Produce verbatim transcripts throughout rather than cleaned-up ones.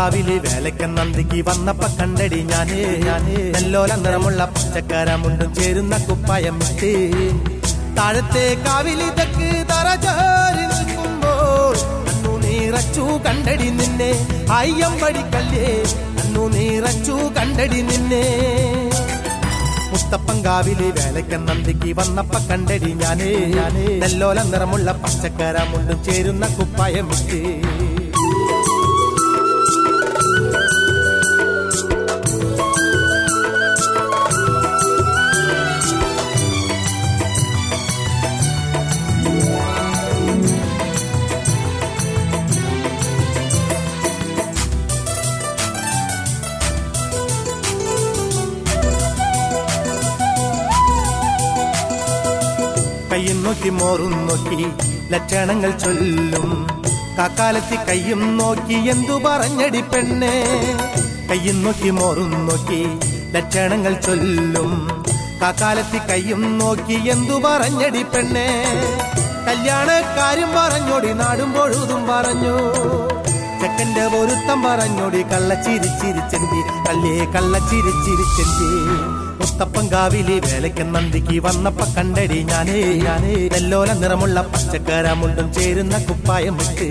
മുത്തപ്പങ്കാവില് വേലക്കൻ നന്ദിക്ക് വന്നപ്പ കണ്ടടി ഞാനേ ഞാനേ നെല്ലോല നിറമുള്ള പച്ചക്കരമുണ്ടും ചേരുന്ന കുപ്പായം ഇട്ട് താഴത്തെ കാവിലി തെക്ക് തറചാരി നിൽക്കുമ്പോൾ അന്നു നീറച്ചു കണ്ടടി നിന്നെ അയ്യമ്പടിക്കല്ലേ അന്നു നീറച്ചു കണ്ടടി നിന്നെ മുത്തപ്പങ്കാവില് വേലക്കൻ നന്ദിക്ക് വന്നപ്പ കണ്ടടി ഞാനേ ഞാനേ നെല്ലോല നിറമുള്ള പച്ചക്കരമുണ്ടും ചേരുന്ന കുപ്പായം ഇട്ട് കയ്യും നോക്കി മോറും നോക്കി ലക്ഷണങ്ങൾ ചൊല്ലും കാക്കാലത്തി കയ്യും നോക്കി എന്തു പറഞ്ഞടി പെണ്ണെ കയ്യും നോക്കി മോറും നോക്കി ലക്ഷണങ്ങൾ ചൊല്ലും കാക്കാലത്തി കയ്യും നോക്കി എന്തു പറഞ്ഞടി പെണ്ണെ കല്യാണക്കാരും പറഞ്ഞോടി നാടും പൊഴുതും പറഞ്ഞു ചെക്കന്റെ പൊരുത്തം പറഞ്ഞോടി കള്ളച്ചിരിച്ചിരിച്ചെന്തി കല്ലേ കള്ളച്ചിരിച്ചിരിച്ചെന്തി മുത്തപ്പങ്കാവില് വേലക്കൻ നന്ദിക്ക് വന്നപ്പ കണ്ടടി ഞാനേ ഞാനേ നെല്ലോല നിറമുള്ള പച്ചക്കരമുണ്ടും ചേരുന്ന കുപ്പായം ഇട്ട്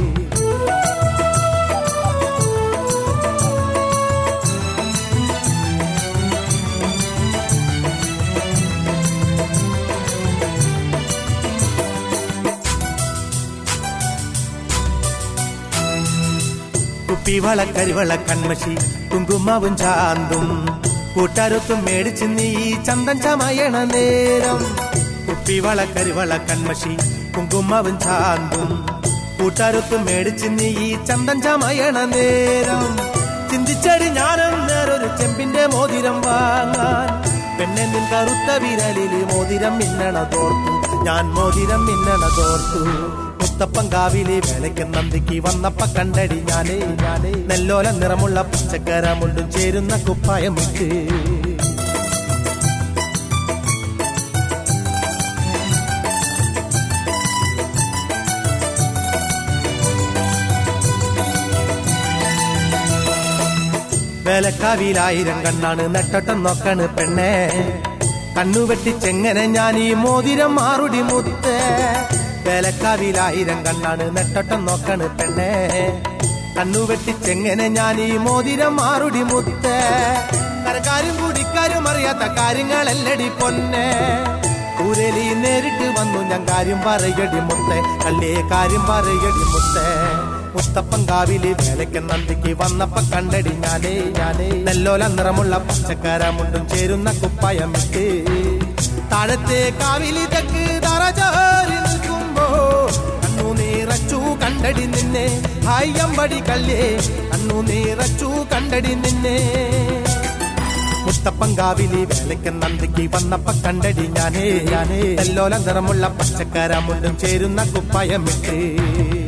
കുപ്പിവള കരിവള കൺമഷി കുങ്കുമാവും ചാന്തും കൂട്ടാരൊത്തും മേടിച്ച് നീ ചന്തൻ ചമയണ നേരം കുപ്പിവള കരിവള കൺമഷി കുങ്കുമാവും ചാന്തും കൂട്ടാരൊത്തും മേടിച്ച് നീ ചന്തൻ ചമയണ നേരം ചിന്തിച്ചടി ഞാനും നേരൊരു ചെമ്പിന്റെ മോതിരം വാങ്ങാൻ പെണ്ണെ നിൻ കറുത്ത വിരലില് മോതിരം മിന്നണ തോർത്തു ഞാൻ മോതിരം മിന്നണ തോർത്തു മുത്തപ്പങ്കാവില് വേലക്കൻ നന്ദിക്ക് വന്നപ്പ കണ്ടടി ഞാനേ ഞാനേ നെല്ലോല നിറമുള്ള പച്ചക്കരമുണ്ടും ചേരുന്ന കുപ്പായം ഇട്ട് വേലക്കാവിലായിരം കണ്ണാണ് നെട്ടട്ടം നോക്കണ് പെണ്ണെ കണ്ണുവെട്ടിച്ചെങ്ങനെ ഞാൻ ഈ മോതിരം മാറുടി മുത്തേ വേലക്കാവിലായിരം കണ്ണാണ് നെട്ടട്ടം നോക്കണ് പെണ്ണെ കണ്ണുവെട്ടിച്ചെങ്ങനെ ഞാൻ ഈ മോതിരം മാറുടി മുത്തേ കരക്കാരും കുടിക്കാരും അറിയാത്ത കാര്യങ്ങളല്ലടി പൊന്നെ ഊരലി നേരിട്ട് വന്നു ഞാൻ കാര്യം പറയടി മുത്തേ കല്ലേ കാര്യം പറയടി മുത്തേ മുത്തപ്പങ്കാവില് വേലക്കൻ നന്ദിക്ക് വന്നപ്പ കണ്ടടി ഞാനേ ഞാനേ നെല്ലോല നിറമുള്ള പച്ചക്കരമുണ്ടും ചേരുന്ന കുപ്പായം ഇട്ട് താഴത്തെ കാവിലി തെക്ക് തറചാരി നിൽക്കുമ്പോ കണ്ണു നീറച്ചു കണ്ടടി നിന്നെ അയ്യമ്പടി കല്ലേ കണ്ണു നീറച്ചു കണ്ടടി നിന്നെ മുത്തപ്പങ്കാവില് വേലക്കൻ നന്ദിക്ക് വന്നപ്പ കണ്ടടി ഞാനേ ഞാനേ നെല്ലോല നിറമുള്ള പച്ചക്കരമുണ്ടും ചേരുന്ന കുപ്പായം ഇട്ട്